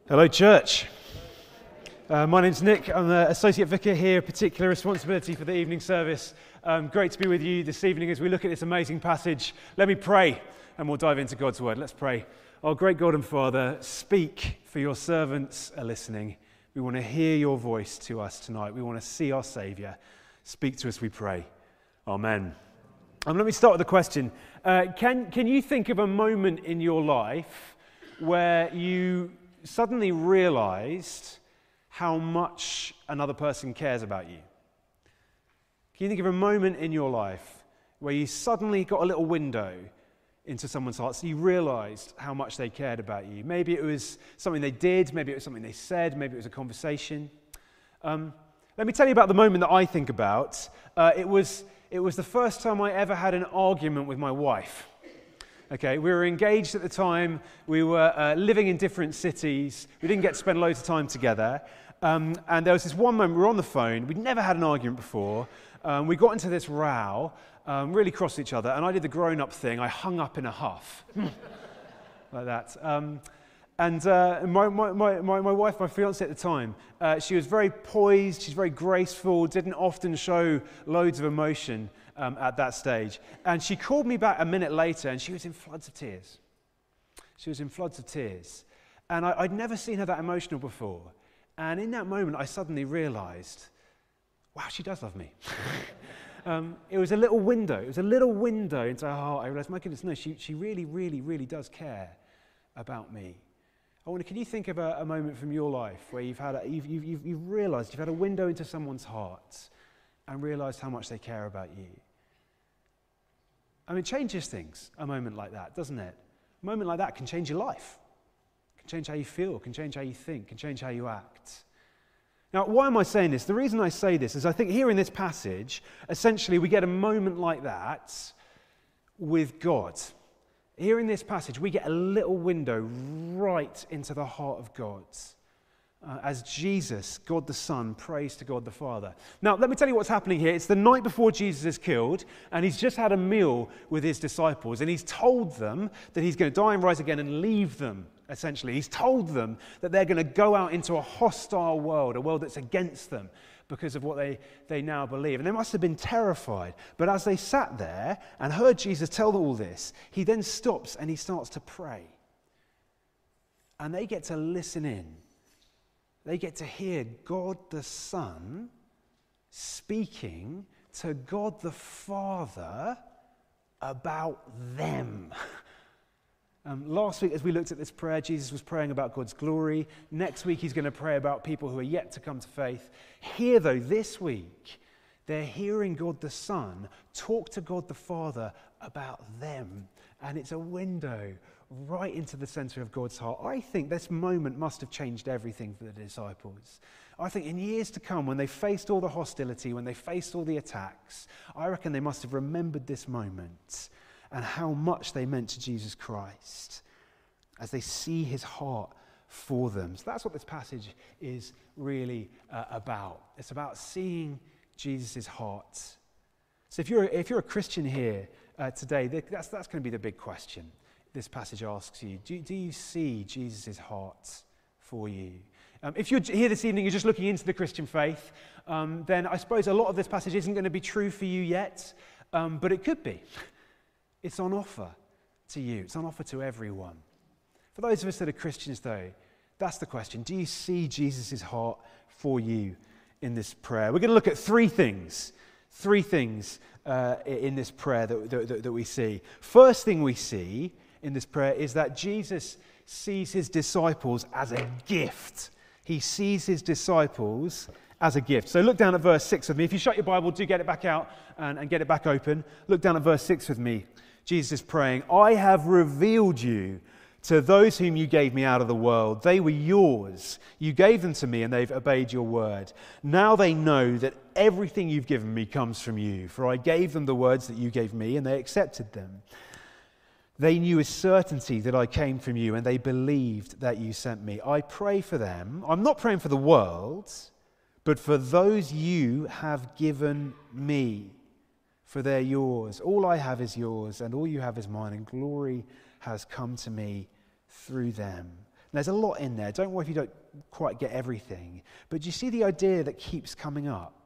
Hello, church. My name's Nick. I'm the Associate Vicar here, particular responsibility for the evening service. Great to be with you this evening as we look at this amazing passage. Let me pray and we'll dive into God's word. Let's pray. Our great God and Father, speak, for your servants are listening. We want to hear your voice to us tonight. We want to see our Saviour. Speak to us, we pray. Amen. Let me start with a question. Can you think of a moment in your life where you suddenly realized how much another person cares about you? Can you think of a moment in your life where you suddenly got a little window into someone's heart, so you realized how much they cared about you? Maybe it was something they did, maybe it was something they said, maybe it was a conversation. Let me tell you about the moment that I think about. It was the first time I ever had an argument with my wife. Okay, we were engaged at the time, we were living in different cities, we didn't get to spend loads of time together, and there was this one moment, we were on the phone, we'd never had an argument before, we got into this row, really crossed each other, and I did the grown-up thing, I hung up in a huff, like that. And my wife, my fiancée at the time, she was very poised, she's very graceful, didn't often show loads of emotion at that stage. And she called me back a minute later and she was in floods of tears. She was in floods of tears. And I'd never seen her that emotional before. And in that moment, I suddenly realized, wow, she does love me. It was a little window. It was a little window into her heart. I realized, my goodness, no, she really, really, really does care about me. I wonder, can you think of a moment from your life where you've realized you've had a window into someone's heart and realized how much they care about you? I mean, it changes things, a moment like that, doesn't it? A moment like that can change your life, can change how you feel, can change how you think, can change how you act. Now, why am I saying this? The reason I say this is I think here in this passage, essentially we get a moment like that with God. Here in this passage, we get a little window right into the heart of God as Jesus, God the Son, prays to God the Father. Now, let me tell you what's happening here. It's the night before Jesus is killed, and he's just had a meal with his disciples, and he's told them that he's going to die and rise again and leave them, essentially. He's told them that they're going to go out into a hostile world, a world that's against them, because of what they now believe. And they must have been terrified. But as they sat there and heard Jesus tell them all this, he then stops and he starts to pray. And they get to listen in. They get to hear God the Son speaking to God the Father about them. Last week, as we looked at this prayer, Jesus was praying about God's glory. Next week, he's going to pray about people who are yet to come to faith. Here, though, this week, they're hearing God the Son talk to God the Father about them. And it's a window right into the center of God's heart. I think this moment must have changed everything for the disciples. I think in years to come, when they faced all the hostility, when they faced all the attacks, I reckon they must have remembered this moment and how much they meant to Jesus Christ as they see his heart for them. So that's what this passage is really about. It's about seeing Jesus' heart. So if you're a Christian here today, that's going to be the big question this passage asks you. Do you see Jesus' heart for you? If you're here this evening, you're just looking into the Christian faith, then I suppose a lot of this passage isn't going to be true for you yet, but it could be. It's on offer to you. It's on offer to everyone. For those of us that are Christians, though, that's the question. Do you see Jesus' heart for you in this prayer? We're going to look at three things in this prayer that we see. First thing we see in this prayer is that Jesus sees his disciples as a gift. He sees his disciples as a gift. So look down at verse 6 with me. If you shut your Bible, do get it back out and get it back open. Look down at verse 6 with me. Jesus is praying, I have revealed you to those whom you gave me out of the world. They were yours. You gave them to me and they've obeyed your word. Now they know that everything you've given me comes from you. For I gave them the words that you gave me and they accepted them. They knew with certainty that I came from you and they believed that you sent me. I pray for them. I'm not praying for the world, but for those you have given me. For they're yours. All I have is yours, and all you have is mine, and glory has come to me through them. There's a lot in there. Don't worry if you don't quite get everything. But do you see the idea that keeps coming up?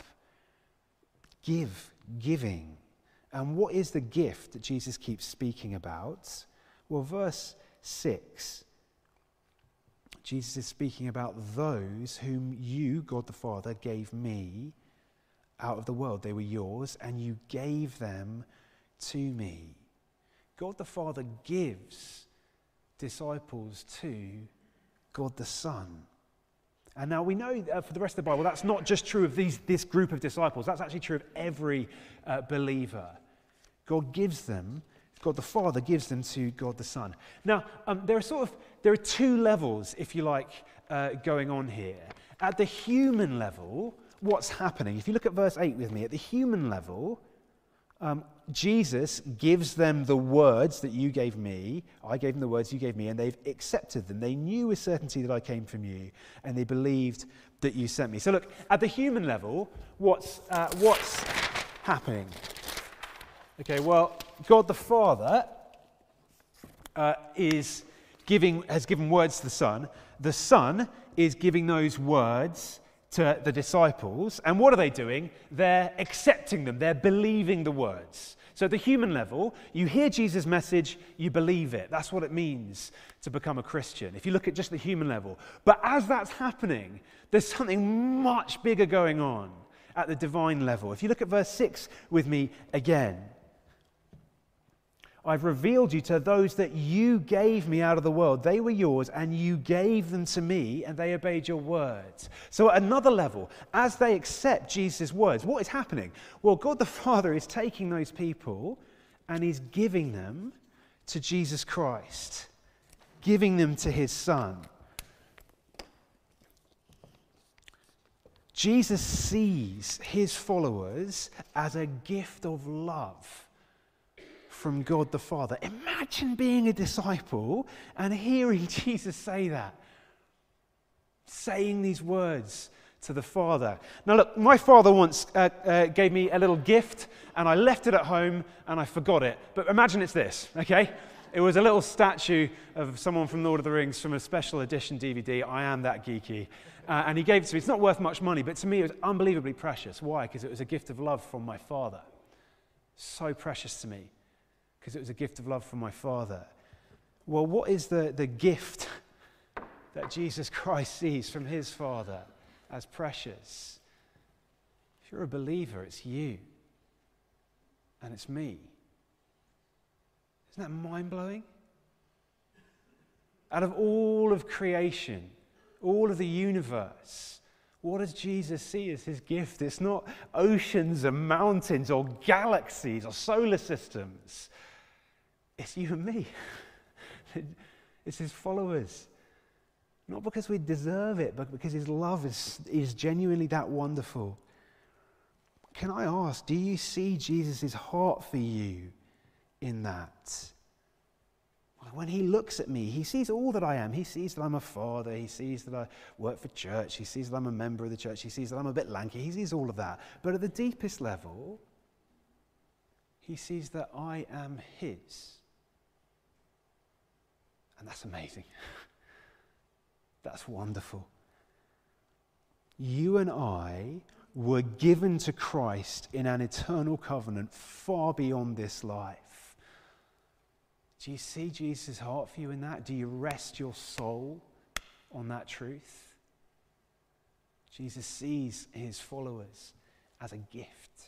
Giving. And what is the gift that Jesus keeps speaking about? Well, verse 6, Jesus is speaking about those whom you, God the Father, gave me out of the world. They were yours, and you gave them to me. God the Father gives disciples to God the Son. And now we know for the rest of the Bible, that's not just true of this group of disciples. That's actually true of every believer. God the Father gives them to God the Son. Now, there are two levels, if you like, going on here. At the human level, what's happening? If you look at verse 8 with me, at the human level, Jesus gives them the words that you gave me. I gave them the words you gave me, and they've accepted them. They knew with certainty that I came from you, and they believed that you sent me. So look, at the human level, what's happening? Okay, well, God the Father has given words to the Son. The Son is giving those words to the disciples. And what are they doing? They're accepting them. They're believing the words. So at the human level, you hear Jesus' message, you believe it. That's what it means to become a Christian, if you look at just the human level. But as that's happening, there's something much bigger going on at the divine level. If you look at verse 6 with me again, I've revealed you to those that you gave me out of the world. They were yours, and you gave them to me, and they obeyed your words. So at another level, as they accept Jesus' words, what is happening? Well, God the Father is taking those people, and he's giving them to Jesus Christ, giving them to his Son. Jesus sees his followers as a gift of love from God the Father. Imagine being a disciple and hearing Jesus say that. Saying these words to the Father. Now look, my father once gave me a little gift, and I left it at home and I forgot it. But imagine it's this, okay? It was a little statue of someone from Lord of the Rings from a special edition DVD. I am that geeky. And he gave it to me. It's not worth much money, but to me it was unbelievably precious. Why? Because it was a gift of love from my father. So precious to me. Because it was a gift of love from my Father. Well, what is the gift that Jesus Christ sees from his Father as precious? If you're a believer, it's you. And it's me. Isn't that mind-blowing? Out of all of creation, all of the universe, what does Jesus see as his gift? It's not oceans and mountains or galaxies or solar systems. It's you and me. It's his followers. Not because we deserve it, but because his love is genuinely that wonderful. Can I ask, do you see Jesus' heart for you in that? When he looks at me, he sees all that I am. He sees that I'm a father. He sees that I work for church. He sees that I'm a member of the church. He sees that I'm a bit lanky. He sees all of that. But at the deepest level, he sees that I am his. And that's amazing. That's wonderful. You and I were given to Christ in an eternal covenant far beyond this life. Do you see Jesus' heart for you in that? Do you rest your soul on that truth? Jesus sees his followers as a gift.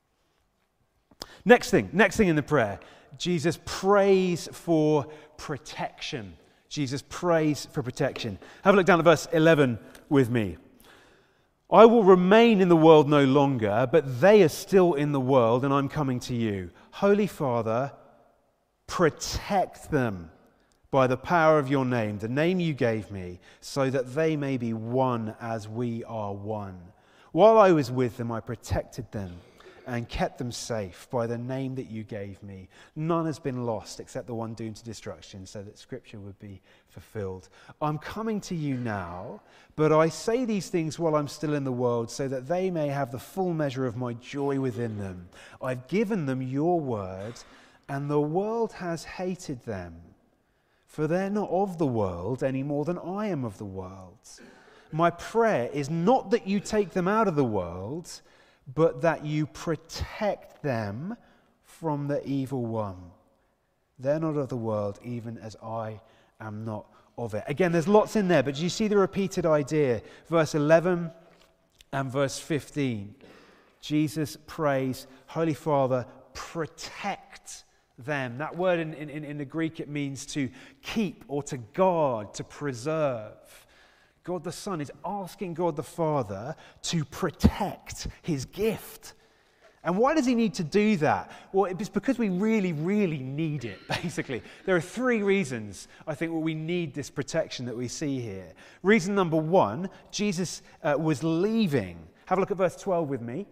Next thing in the prayer, Jesus prays for protection. Jesus prays for protection. Have a look down at verse 11 with me. I will remain in the world no longer, but they are still in the world, and I'm coming to you. Holy Father, protect them by the power of your name, the name you gave me, so that they may be one as we are one. While I was with them, I protected them and kept them safe by the name that you gave me. None has been lost except the one doomed to destruction, so that Scripture would be fulfilled. I'm coming to you now, but I say these things while I'm still in the world, so that they may have the full measure of my joy within them. I've given them your word, and the world has hated them, for they're not of the world any more than I am of the world. My prayer is not that you take them out of the world, but that you protect them from the evil one. They're not of the world, even as I am not of it. Again, there's lots in there, but do you see the repeated idea? Verse 11 and verse 15. Jesus prays, Holy Father, protect them. That word in the Greek, it means to keep or to guard, to preserve. God the Son is asking God the Father to protect his gift. And why does he need to do that? Well, it's because we really, really need it, basically. There are three reasons, I think, why we need this protection that we see here. Reason number one, Jesus was leaving. Have a look at verse 12 with me.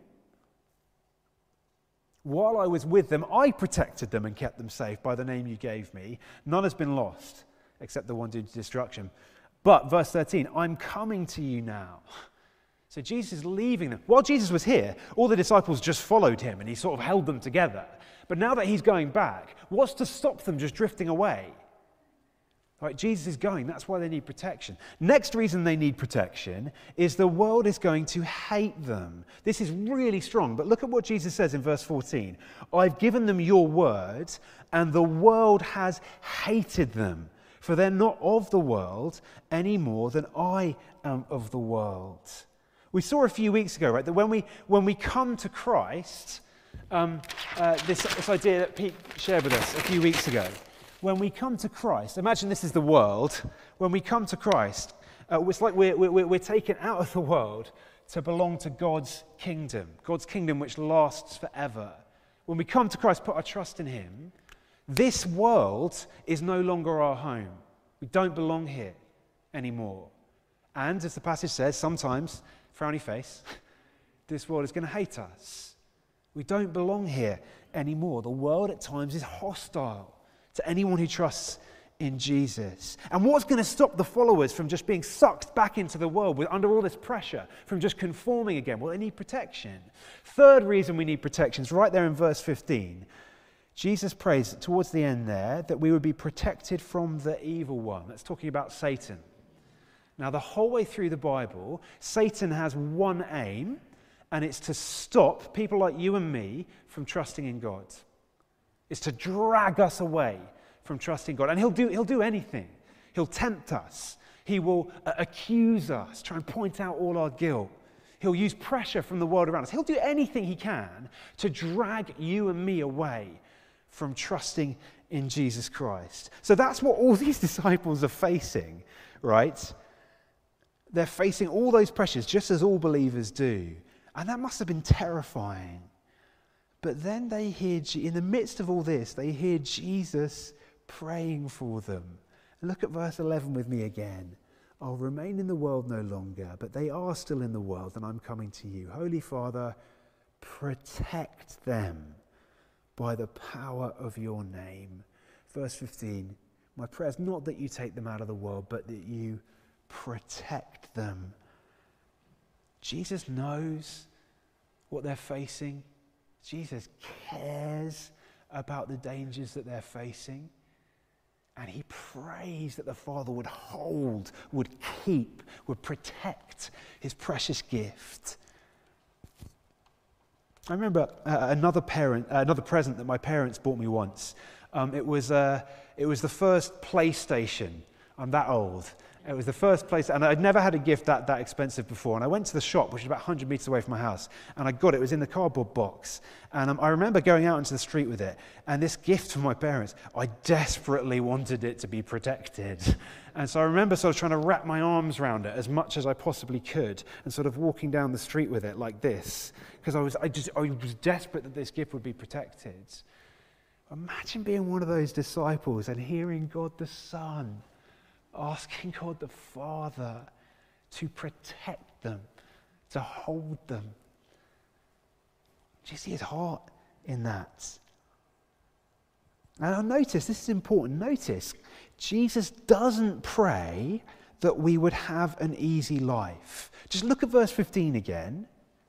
While I was with them, I protected them and kept them safe by the name you gave me. None has been lost, except the one due to destruction. But, verse 13, I'm coming to you now. So Jesus is leaving them. While Jesus was here, all the disciples just followed him and he sort of held them together. But now that he's going back, what's to stop them just drifting away? Right, Jesus is going. That's why they need protection. Next reason they need protection is the world is going to hate them. This is really strong. But look at what Jesus says in verse 14. I've given them your word, and the world has hated them. For they're not of the world any more than I am of the world. We saw a few weeks ago, right, that when we come to Christ, this idea that Pete shared with us a few weeks ago, when we come to Christ, imagine this is the world. When we come to Christ, it's like we're taken out of the world to belong to God's kingdom which lasts forever. When we come to Christ, put our trust in him, this world is no longer our home. We don't belong here anymore. And as the passage says, sometimes, frowny face, this world is going to hate us. We don't belong here anymore. The world at times is hostile to anyone who trusts in Jesus. And what's going to stop the followers from just being sucked back into the world under all this pressure, from just conforming again? Well, they need protection. Third reason we need protection is right there in verse 15. Jesus prays towards the end there that we would be protected from the evil one. That's talking about Satan. Now, the whole way through the Bible, Satan has one aim, and it's to stop people like you and me from trusting in God. It's to drag us away from trusting God. And he'll do anything. He'll tempt us. He will accuse us, try and point out all our guilt. He'll use pressure from the world around us. He'll do anything he can to drag you and me away from trusting in Jesus Christ. So that's what all these disciples are facing, right? They're facing all those pressures just as all believers do. And that must have been terrifying. But then they hear, in the midst of all this, they hear Jesus praying for them. And look at verse 11 with me again. I'll remain in the world no longer, but they are still in the world, and I'm coming to you. Holy Father, protect them by the power of your name. Verse 15, my prayer is not that you take them out of the world, but that you protect them. Jesus knows what they're facing. Jesus cares about the dangers that they're facing. And he prays that the Father would hold, would keep, would protect his precious gift. I remember another present that my parents bought me once. It was the first PlayStation. I'm that old. It was the first place, and I'd never had a gift that expensive before. And I went to the shop, which is about 100 meters away from my house, and I got it. It was in the cardboard box. And I remember going out into the street with it, and this gift from my parents, I desperately wanted it to be protected. And so I remember sort of trying to wrap my arms around it as much as I possibly could, and sort of walking down the street with it like this, because I was desperate that this gift would be protected. Imagine being one of those disciples and hearing God the Son asking God the Father to protect them, to hold them. Do you see his heart in that? And notice, this is important, notice, Jesus doesn't pray that we would have an easy life. Just look at verse 15 again.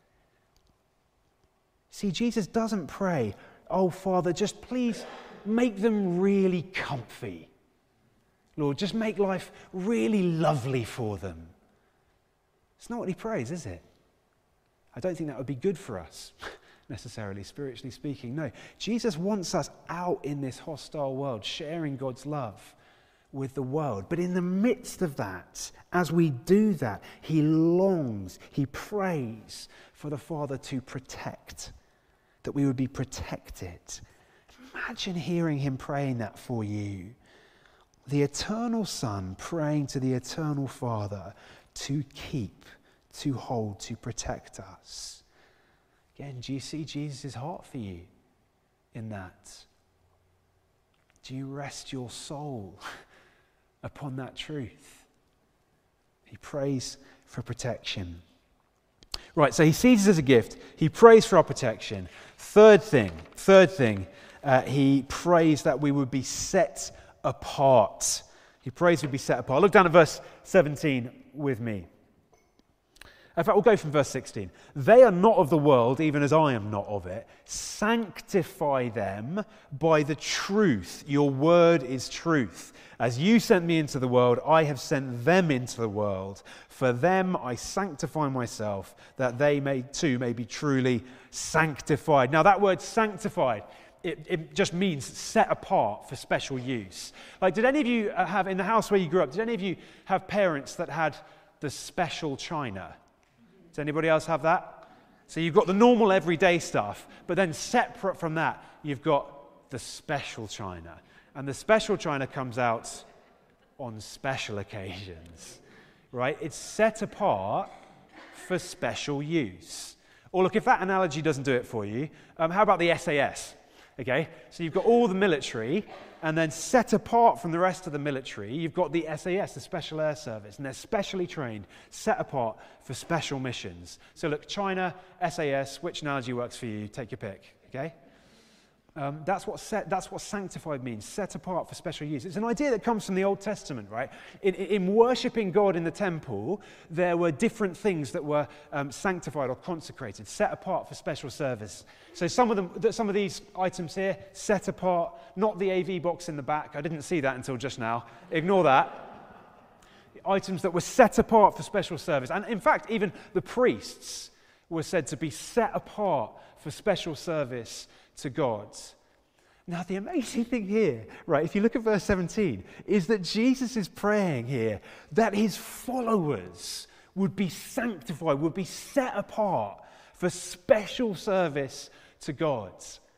See, Jesus doesn't pray, oh Father, just please make them really comfy. Lord, just make life really lovely for them. It's not what he prays, is it? I don't think that would be good for us, necessarily, spiritually speaking. No, Jesus wants us out in this hostile world, sharing God's love with the world. But in the midst of that, as we do that, he longs, he prays for the Father to protect, that we would be protected. Imagine hearing him praying that for you. The eternal Son praying to the eternal Father to keep, to hold, to protect us. Again, do you see Jesus' heart for you in that? Do you rest your soul upon that truth? He prays for protection. Right, so he sees us as a gift. He prays for our protection. Third thing, he prays that we would be set apart. He prays we'd be set apart. Look down at verse 17 with me. In fact, we'll go from verse 16. They are not of the world, even as I am not of it. Sanctify them by the truth. Your word is truth. As you sent me into the world, I have sent them into the world. For them I sanctify myself, that they too may be truly sanctified. Now that word sanctified, it just means set apart for special use. Like, did any of you have, in the house where you grew up, did any of you have parents that had the special china? Does anybody else have that? So you've got the normal everyday stuff, but then separate from that, you've got the special china. And the special china comes out on special occasions, right? It's set apart for special use. Or look, if that analogy doesn't do it for you, how about the SAS? Okay, so you've got all the military, and then set apart from the rest of the military, you've got the SAS, the Special Air Service, and they're specially trained, set apart for special missions. So look, China, SAS, which analogy works for you? Take your pick, okay? That's what sanctified means, set apart for special use. It's an idea that comes from the Old Testament, right? In worshipping God in the temple, there were different things that were sanctified or consecrated, set apart for special service. So some of these items here, set apart, not the AV box in the back. I didn't see that until just now. Ignore that. Items that were set apart for special service. And in fact, even the priests were said to be set apart for special service to God. Now, the amazing thing here, right, if you look at verse 17, is that Jesus is praying here that his followers would be sanctified, would be set apart for special service to God.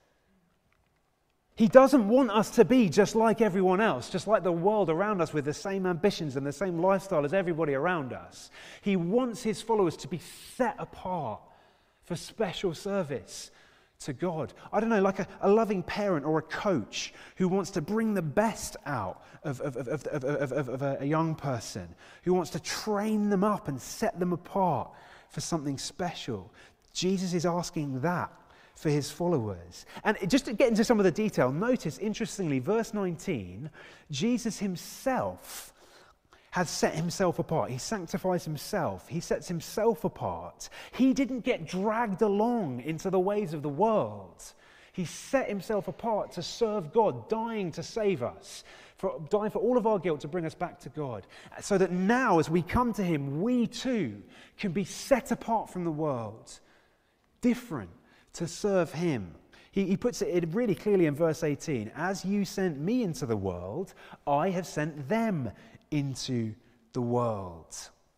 He doesn't want us to be just like everyone else, just like the world around us with the same ambitions and the same lifestyle as everybody around us. He wants his followers to be set apart for special service to God. I don't know, like a loving parent or a coach who wants to bring the best out of a young person, who wants to train them up and set them apart for something special. Jesus is asking that for his followers. And just to get into some of the detail, notice, interestingly, verse 19, Jesus himself has set himself apart. He sanctifies himself. He sets himself apart. He didn't get dragged along into the ways of the world. He set himself apart to serve God, dying to save us, dying for all of our guilt to bring us back to God. So that now, as we come to him, we too can be set apart from the world, different, to serve him. He puts it really clearly in verse 18. As you sent me into the world, I have sent them into the world.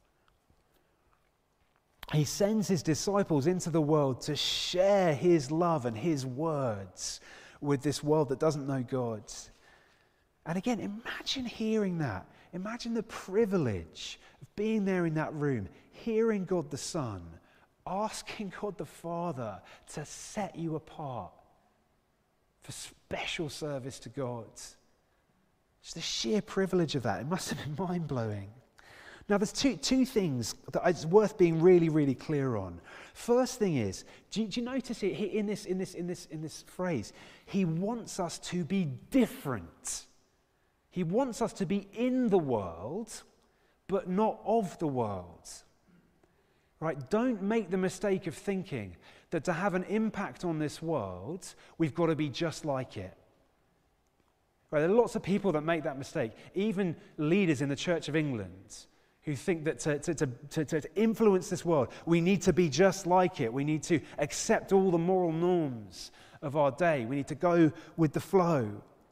He sends his disciples into the world to share his love and his words with this world that doesn't know God. And again, imagine hearing that. Imagine the privilege of being there in that room, hearing God the Son, asking God the Father to set you apart for special service to God. Just the sheer privilege of that. It must have been mind-blowing. Now, there's two things that it's worth being really, really clear on. First thing is, do you notice it in this phrase? He wants us to be different. He wants us to be in the world, but not of the world. Right? Don't make the mistake of thinking that to have an impact on this world, we've got to be just like it. Right, there are lots of people that make that mistake, even leaders in the Church of England who think that to influence this world, we need to be just like it. We need to accept all the moral norms of our day. We need to go with the flow.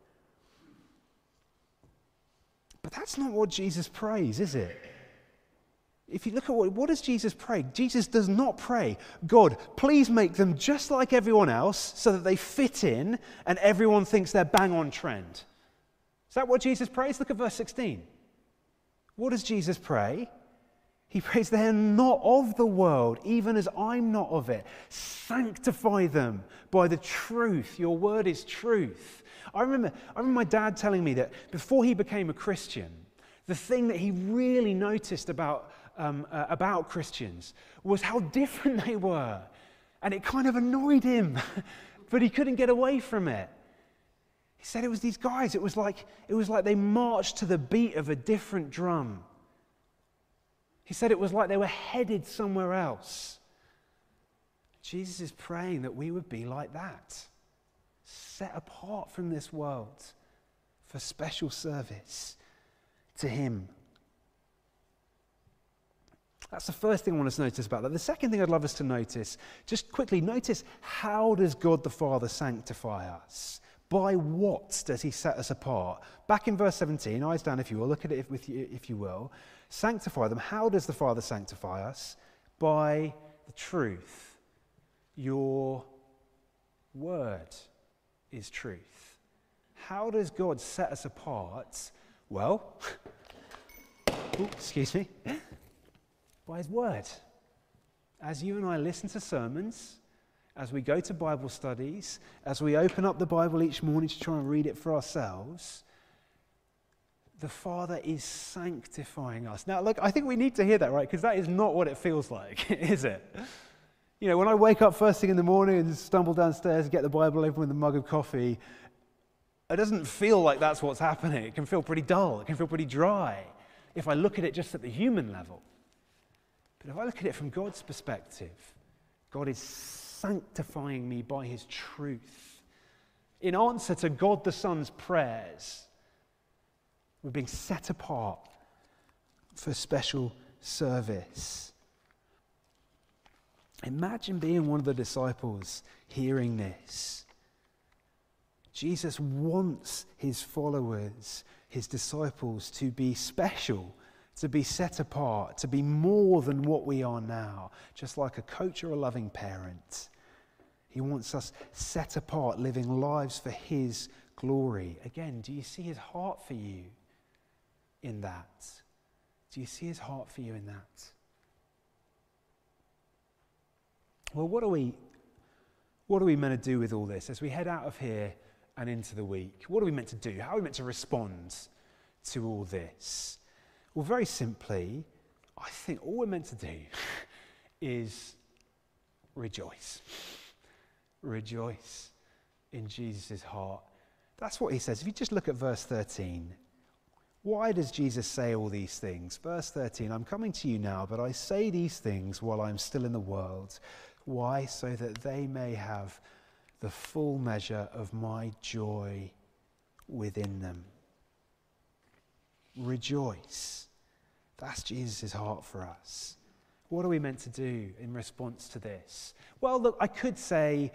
But that's not what Jesus prays, is it? If you look at what does Jesus pray? Jesus does not pray, God, please make them just like everyone else so that they fit in and everyone thinks they're bang on trend. Is that what Jesus prays? Look at verse 16. What does Jesus pray? He prays, they're not of the world, even as I'm not of it. Sanctify them by the truth. Your word is truth. I remember my dad telling me that before he became a Christian, the thing that he really noticed about Christians was how different they were. And it kind of annoyed him, but he couldn't get away from it. He said it was these guys, it was like they marched to the beat of a different drum. He said it was like they were headed somewhere else. Jesus is praying that we would be like that, set apart from this world for special service to him. That's the first thing I want us to notice about that. The second thing I'd love us to notice, just quickly notice, how does God the Father sanctify us? By what does he set us apart? Back in verse 17, eyes down if you will, look at it if you will. Sanctify them. How does the Father sanctify us? By the truth. Your word is truth. How does God set us apart? Well, excuse me, by his word. As you and I listen to sermons, as we go to Bible studies, as we open up the Bible each morning to try and read it for ourselves, the Father is sanctifying us. Now, look, I think we need to hear that, right? Because that is not what it feels like, is it? You know, when I wake up first thing in the morning and stumble downstairs and get the Bible open with a mug of coffee, it doesn't feel like that's what's happening. It can feel pretty dull. It can feel pretty dry if I look at it just at the human level. But if I look at it from God's perspective, God is sanctifying me by his truth. In answer to God the Son's prayers, we're being set apart for special service. Imagine being one of the disciples hearing this. Jesus wants his followers, his disciples, to be special, to be set apart, to be more than what we are now, just like a coach or a loving parent. He wants us set apart, living lives for his glory. Again, do you see his heart for you in that? Do you see his heart for you in that? Well, what are we meant to do with all this as we head out of here and into the week? What are we meant to do? How are we meant to respond to all this? Well, very simply, I think all we're meant to do is rejoice. Rejoice in Jesus' heart. That's what he says. If you just look at verse 13, why does Jesus say all these things? Verse 13, I'm coming to you now, but I say these things while I'm still in the world. Why? So that they may have the full measure of my joy within them. Rejoice. That's Jesus' heart for us. What are we meant to do in response to this? Well, look, I could say,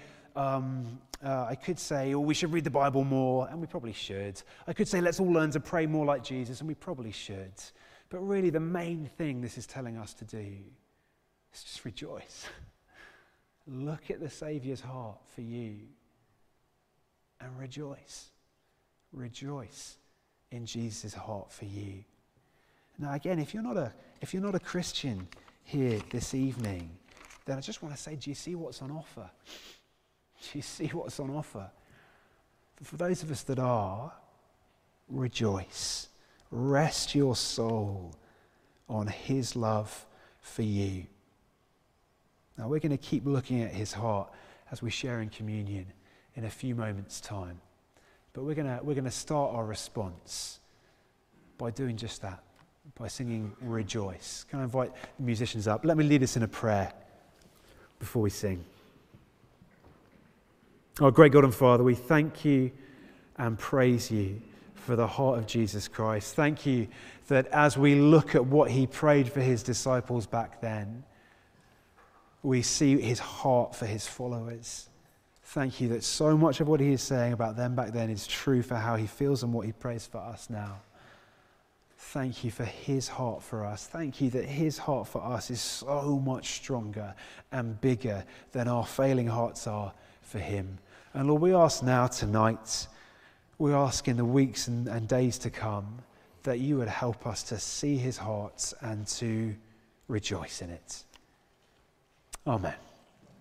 oh, we should read the Bible more, and we probably should. I could say, let's all learn to pray more like Jesus, and we probably should. But really, the main thing this is telling us to do is just rejoice. Look at the Saviour's heart for you, and rejoice. Rejoice in Jesus' heart for you. Now, again, if you're not a Christian here this evening, then I just want to say, do you see what's on offer? Do you see what's on offer? For those of us that are, rejoice. Rest your soul on his love for you. Now, we're going to keep looking at his heart as we share in communion in a few moments' time. But we're going to start our response by doing just that, by singing Rejoice. Can I invite the musicians up? Let me lead us in a prayer before we sing. Oh, great God and Father, we thank you and praise you for the heart of Jesus Christ. Thank you that as we look at what he prayed for his disciples back then, we see his heart for his followers. Thank you that so much of what he is saying about them back then is true for how he feels and what he prays for us now. Thank you for his heart for us. Thank you that his heart for us is so much stronger and bigger than our failing hearts are for him. And Lord, we ask now tonight, we ask in the weeks and days to come, that you would help us to see his heart and to rejoice in it. Amen.